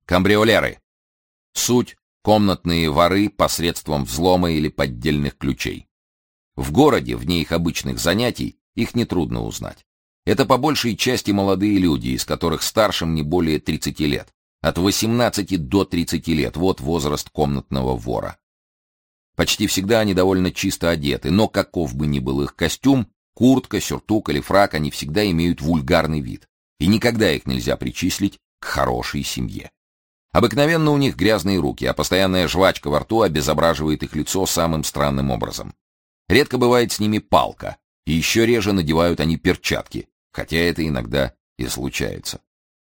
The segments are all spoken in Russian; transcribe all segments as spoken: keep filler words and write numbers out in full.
Камбриолеры. Суть — комнатные воры посредством взлома или поддельных ключей. В городе, вне их обычных занятий, их нетрудно узнать. Это по большей части молодые люди, из которых старшим не более тридцати лет. От восемнадцати до тридцати лет — вот возраст комнатного вора. Почти всегда они довольно чисто одеты, но каков бы ни был их костюм, куртка, сюртук или фрак, они всегда имеют вульгарный вид. И никогда их нельзя причислить к хорошей семье. Обыкновенно у них грязные руки, а постоянная жвачка во рту обезображивает их лицо самым странным образом. Редко бывает с ними палка, и еще реже надевают они перчатки, хотя это иногда и случается.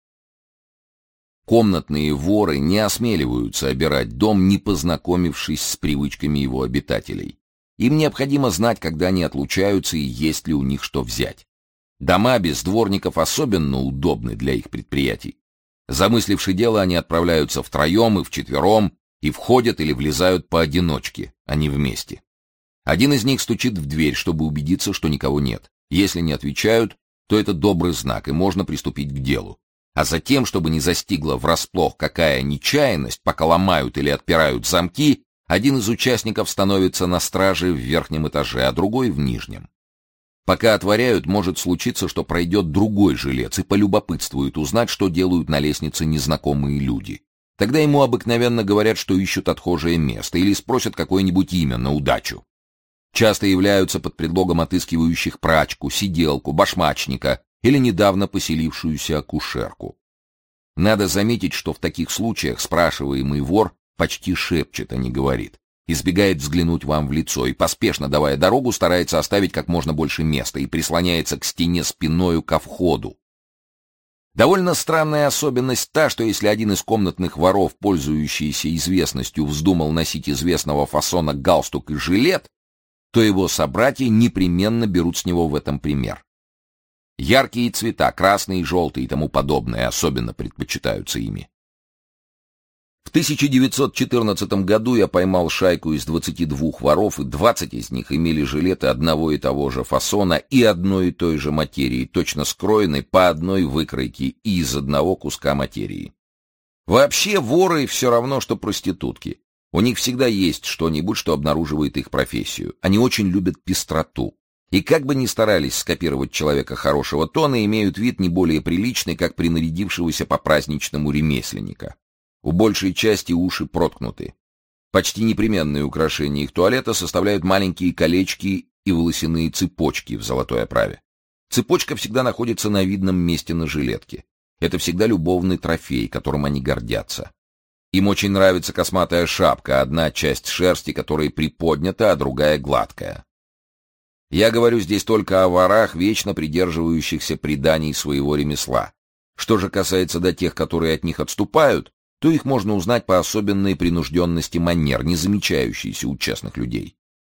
Комнатные воры не осмеливаются обирать дом, не познакомившись с привычками его обитателей. Им необходимо знать, когда они отлучаются и есть ли у них что взять. Дома без дворников особенно удобны для их предприятий. Замысливши дело, они отправляются втроем и вчетвером, и входят или влезают поодиночке, а не вместе. Один из них стучит в дверь, чтобы убедиться, что никого нет. Если не отвечают, то это добрый знак, и можно приступить к делу. А затем, чтобы не застигла врасплох какая нечаянность, пока ломают или отпирают замки, один из участников становится на страже в верхнем этаже, а другой в нижнем. Пока отворяют, может случиться, что пройдет другой жилец и полюбопытствует узнать, что делают на лестнице незнакомые люди. Тогда ему обыкновенно говорят, что ищут отхожее место, или спросят какое-нибудь имя на удачу. Часто являются под предлогом отыскивающих прачку, сиделку, башмачника или недавно поселившуюся акушерку. Надо заметить, что в таких случаях спрашиваемый вор почти шепчет, а не говорит. Избегает взглянуть вам в лицо и, поспешно давая дорогу, старается оставить как можно больше места и прислоняется к стене спиною ко входу. Довольно странная особенность та, что если один из комнатных воров, пользующийся известностью, вздумал носить известного фасона галстук и жилет, то его собратья непременно берут с него в этом пример. Яркие цвета, красный, желтый и тому подобное, особенно предпочитаются ими. В тысяча девятьсот четырнадцатом году я поймал шайку из двадцати двух воров, и двадцать из них имели жилеты одного и того же фасона и одной и той же материи, точно скроенной по одной выкройке и из одного куска материи. Вообще воры все равно, что проститутки. У них всегда есть что-нибудь, что обнаруживает их профессию. Они очень любят пестроту. И как бы ни старались скопировать человека хорошего тона, имеют вид не более приличный, как принарядившегося по-праздничному ремесленника. У большей части уши проткнуты. Почти непременные украшения их туалета составляют маленькие колечки и волосяные цепочки в золотой оправе. Цепочка всегда находится на видном месте на жилетке. Это всегда любовный трофей, которым они гордятся. Им очень нравится косматая шапка, одна часть шерсти которой приподнята, а другая гладкая. Я говорю здесь только о ворах, вечно придерживающихся преданий своего ремесла. Что же касается до тех, которые от них отступают, то их можно узнать по особенной принужденности манер, не замечающейся у честных людей.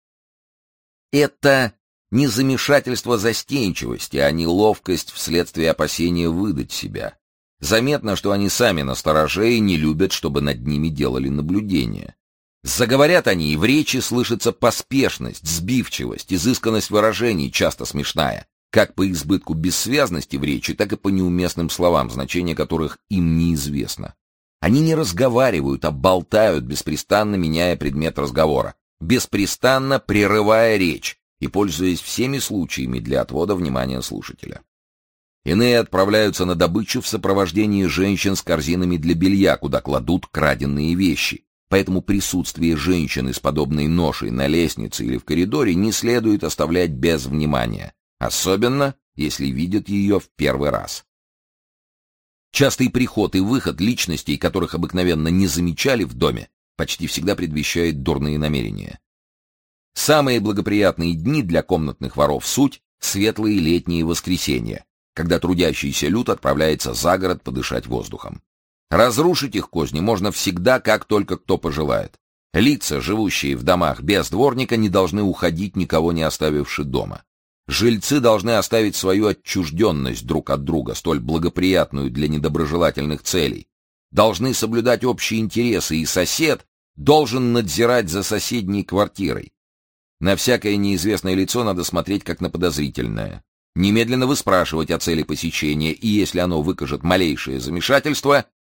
Это не замешательство застенчивости, а не ловкость вследствие опасения выдать себя. Заметно, что они сами настороже и не любят, чтобы над ними делали наблюдение. Заговорят они, и в речи слышится поспешность, сбивчивость, изысканность выражений, часто смешная, как по избытку бессвязности в речи, так и по неуместным словам, значение которых им неизвестно. Они не разговаривают, а болтают, беспрестанно меняя предмет разговора, беспрестанно прерывая речь и пользуясь всеми случаями для отвода внимания слушателя. Иные отправляются на добычу в сопровождении женщин с корзинами для белья, куда кладут краденные вещи. Поэтому присутствие женщины с подобной ношей на лестнице или в коридоре не следует оставлять без внимания, особенно если видят ее в первый раз. Частый приход и выход личностей, которых обыкновенно не замечали в доме, почти всегда предвещает дурные намерения. Самые благоприятные дни для комнатных воров суть светлые летние воскресенья, когда трудящийся люд отправляется за город подышать воздухом. Разрушить их козни можно всегда, как только кто пожелает. Лица, живущие в домах без дворника, не должны уходить, никого не оставивши дома. Жильцы должны оставить свою отчужденность друг от друга, столь благоприятную для недоброжелательных целей. Должны соблюдать общие интересы, и сосед должен надзирать за соседней квартирой. На всякое неизвестное лицо надо смотреть как на подозрительное. Немедленно выспрашивать о цели посещения, и если оно выкажет малейшее замешательство,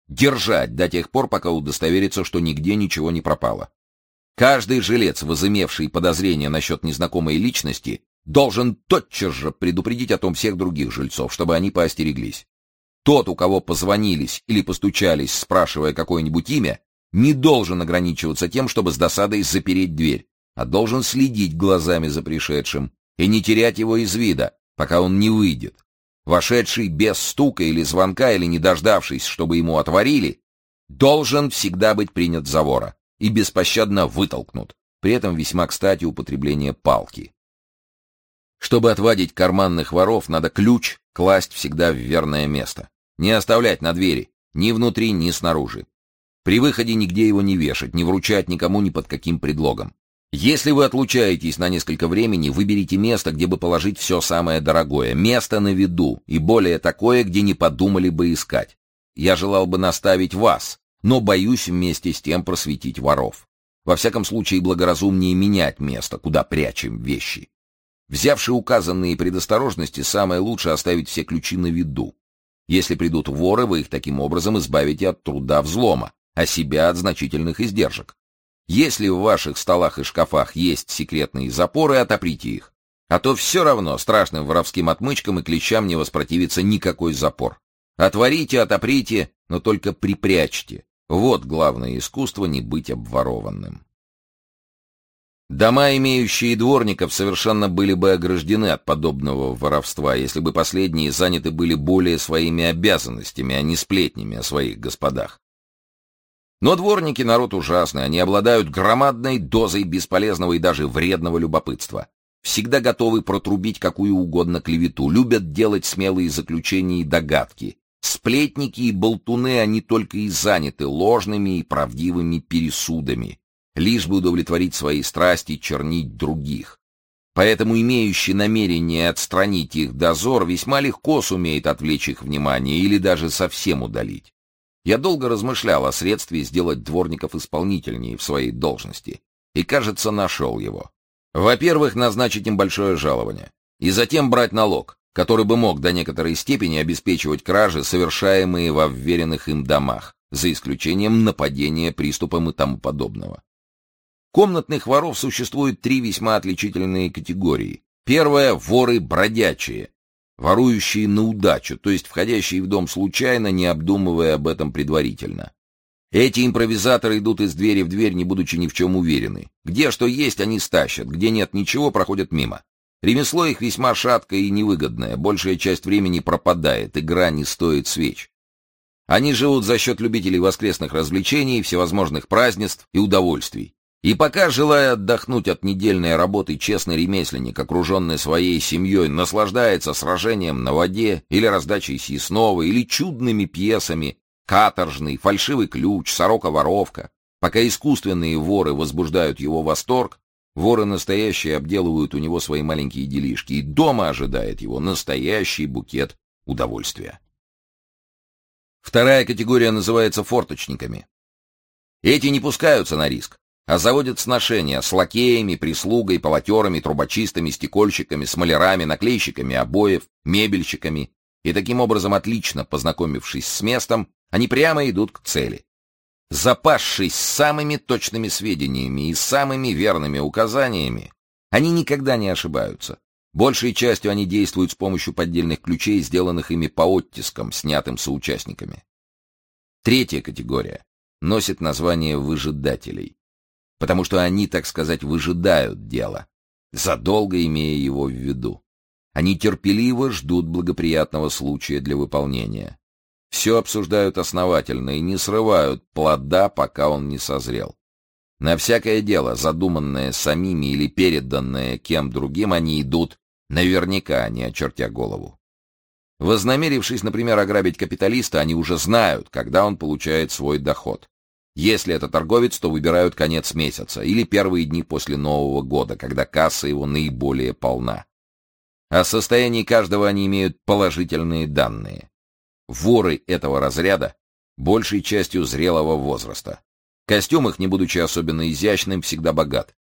Держать до тех пор, пока удостоверится, что нигде ничего не пропало. Каждый жилец, возымевший подозрения насчет незнакомой личности, должен тотчас же предупредить о том всех других жильцов, чтобы они поостереглись. Тот, у кого позвонились или постучались, спрашивая какое-нибудь имя, не должен ограничиваться тем, чтобы с досадой запереть дверь, а должен следить глазами за пришедшим и не терять его из вида, пока он не выйдет. Вошедший без стука или звонка, или не дождавшись, чтобы ему отворили, должен всегда быть принят за вора и беспощадно вытолкнут. При этом весьма кстати употребление палки. Чтобы отвадить карманных воров, надо ключ класть всегда в верное место. Не оставлять на двери, ни внутри, ни снаружи. При выходе нигде его не вешать, не вручать никому ни под каким предлогом. Если вы отлучаетесь на несколько времени, выберите место, где бы положить все самое дорогое. Место на виду, и более такое, где не подумали бы искать. Я желал бы наставить вас, но боюсь вместе с тем просветить воров. Во всяком случае, благоразумнее менять место, куда прячем вещи. Взявши указанные предосторожности, самое лучшее оставить все ключи на виду. Если придут воры, вы их таким образом избавите от труда взлома, а себя от значительных издержек. Если в ваших столах и шкафах есть секретные запоры, отоприте их. А то все равно страшным воровским отмычкам и клещам не воспротивится никакой запор. Отворите, отоприте, но только припрячьте. Вот главное искусство не быть обворованным. Дома, имеющие дворников, совершенно были бы ограждены от подобного воровства, если бы последние заняты были более своими обязанностями, а не сплетнями о своих господах. Но дворники — народ ужасный, они обладают громадной дозой бесполезного и даже вредного любопытства. Всегда готовы протрубить какую угодно клевету, любят делать смелые заключения и догадки. Сплетники и болтуны, они только и заняты ложными и правдивыми пересудами, лишь бы удовлетворить свои страсти и чернить других. Поэтому имеющий намерение отстранить их дозор весьма легко сумеет отвлечь их внимание или даже совсем удалить. Я долго размышлял о средстве сделать дворников исполнительнее в своей должности, и, кажется, нашел его. Во-первых, назначить им большое жалование, и затем брать налог, который бы мог до некоторой степени обеспечивать кражи, совершаемые во вверенных им домах, за исключением нападения, приступом и тому подобного. Комнатных воров существует три весьма отличительные категории. Первая — воры бродячие, ворующие на удачу, то есть входящие в дом случайно, не обдумывая об этом предварительно. Эти импровизаторы идут из двери в дверь, не будучи ни в чем уверены. Где что есть, они стащат, где нет ничего, проходят мимо. Ремесло их весьма шаткое и невыгодное, большая часть времени пропадает, игра не стоит свеч. Они живут за счет любителей воскресных развлечений, всевозможных празднеств и удовольствий. И пока, желая отдохнуть от недельной работы, честный ремесленник, окруженный своей семьей, наслаждается сражением на воде или раздачей съестного, или чудными пьесами «Каторжный», «Фальшивый ключ», «Сорока-воровка», пока искусственные воры возбуждают его восторг, воры настоящие обделывают у него свои маленькие делишки, и дома ожидает его настоящий букет удовольствия. Вторая категория называется форточниками. Эти не пускаются на риск, а заводят сношения с лакеями, прислугой, полотерами, трубочистами, стекольщиками, смолярами, наклейщиками обоев, мебельщиками, и таким образом, отлично познакомившись с местом, они прямо идут к цели. Запасшись самыми точными сведениями и самыми верными указаниями, они никогда не ошибаются. Большей частью они действуют с помощью поддельных ключей, сделанных ими по оттискам, снятым соучастниками. Третья категория носит название выжидателей, потому что они, так сказать, выжидают дело, задолго имея его в виду. Они терпеливо ждут благоприятного случая для выполнения. Все обсуждают основательно и не срывают плода, пока он не созрел. На всякое дело, задуманное самими или переданное кем другим, они идут наверняка, не очертя голову. Вознамерившись, например, ограбить капиталиста, они уже знают, когда он получает свой доход. Если это торговец, то выбирают конец месяца или первые дни после Нового года, когда касса его наиболее полна. О состоянии каждого они имеют положительные данные. Воры этого разряда большей частью зрелого возраста. Костюм их, не будучи особенно изящным, всегда богат.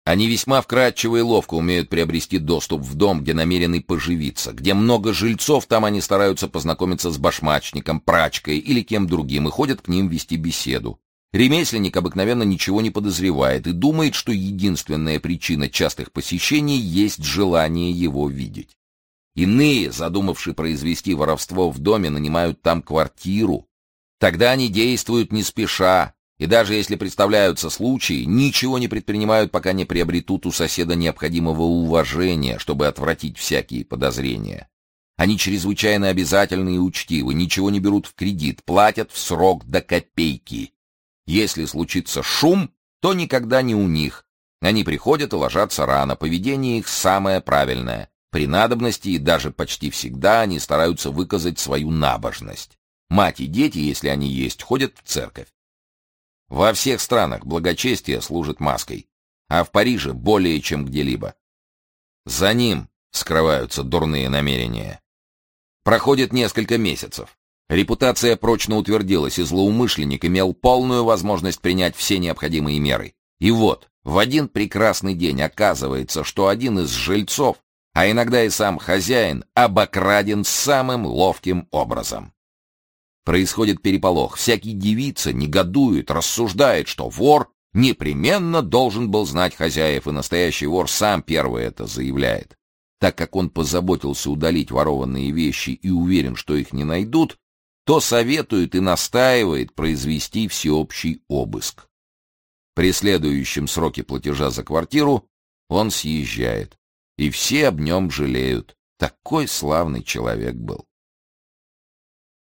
Они весьма вкрадчиво и ловко умеют приобрести доступ в дом, где намерены поживиться. Где много жильцов, там они стараются познакомиться с башмачником, прачкой или кем другим и ходят к ним вести беседу. Ремесленник обыкновенно ничего не подозревает и думает, что единственная причина частых посещений есть желание его видеть. Иные, задумавшие произвести воровство в доме, нанимают там квартиру. Тогда они действуют не спеша, и даже если представляются случаи, ничего не предпринимают, пока не приобретут у соседа необходимого уважения, чтобы отвратить всякие подозрения. Они чрезвычайно обязательны и учтивы, ничего не берут в кредит, платят в срок до копейки. Если случится шум, то никогда не у них. Они приходят и ложатся рано, поведение их самое правильное. При надобности и даже почти всегда они стараются выказать свою набожность. Мать и дети, если они есть, ходят в церковь. Во всех странах благочестие служит маской, а в Париже более чем где-либо. За ним скрываются дурные намерения. Проходит несколько месяцев. Репутация прочно утвердилась, и злоумышленник имел полную возможность принять все необходимые меры. И вот, в один прекрасный день оказывается, что один из жильцов, а иногда и сам хозяин, обокраден самым ловким образом. Происходит переполох. Всякий девица негодует, рассуждает, что вор непременно должен был знать хозяев, и настоящий вор сам первый это заявляет. Так как он позаботился удалить ворованные вещи и уверен, что их не найдут, то советует и настаивает произвести всеобщий обыск. При следующем сроке платежа за квартиру он съезжает, и все об нем жалеют. Такой славный человек был.